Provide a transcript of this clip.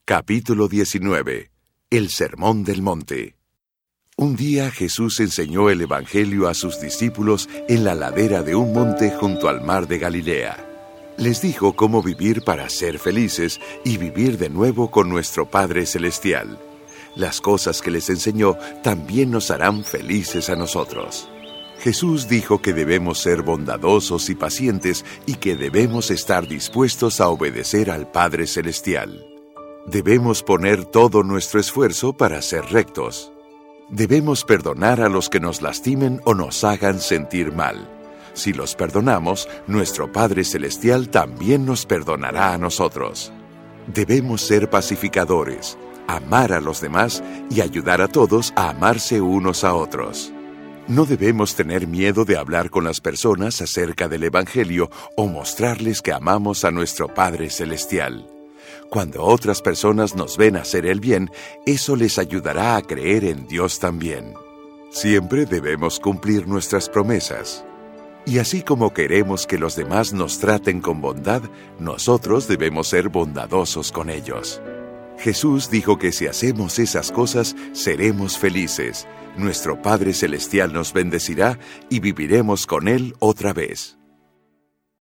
Capítulo 19. El Sermón del Monte. Un día Jesús enseñó el Evangelio a sus discípulos en la ladera de un monte junto al mar de Galilea. Les dijo cómo vivir para ser felices y vivir de nuevo con nuestro Padre Celestial. Las cosas que les enseñó también nos harán felices a nosotros. Jesús dijo que debemos ser bondadosos y pacientes y que debemos estar dispuestos a obedecer al Padre Celestial. Debemos poner todo nuestro esfuerzo para ser rectos. Debemos perdonar a los que nos lastimen o nos hagan sentir mal. Si los perdonamos, nuestro Padre Celestial también nos perdonará a nosotros. Debemos ser pacificadores, amar a los demás y ayudar a todos a amarse unos a otros. No debemos tener miedo de hablar con las personas acerca del Evangelio o mostrarles que amamos a nuestro Padre Celestial. Cuando otras personas nos ven hacer el bien, eso les ayudará a creer en Dios también. Siempre debemos cumplir nuestras promesas. Y así como queremos que los demás nos traten con bondad, nosotros debemos ser bondadosos con ellos. Jesús dijo que si hacemos esas cosas, seremos felices. Nuestro Padre Celestial nos bendecirá y viviremos con Él otra vez.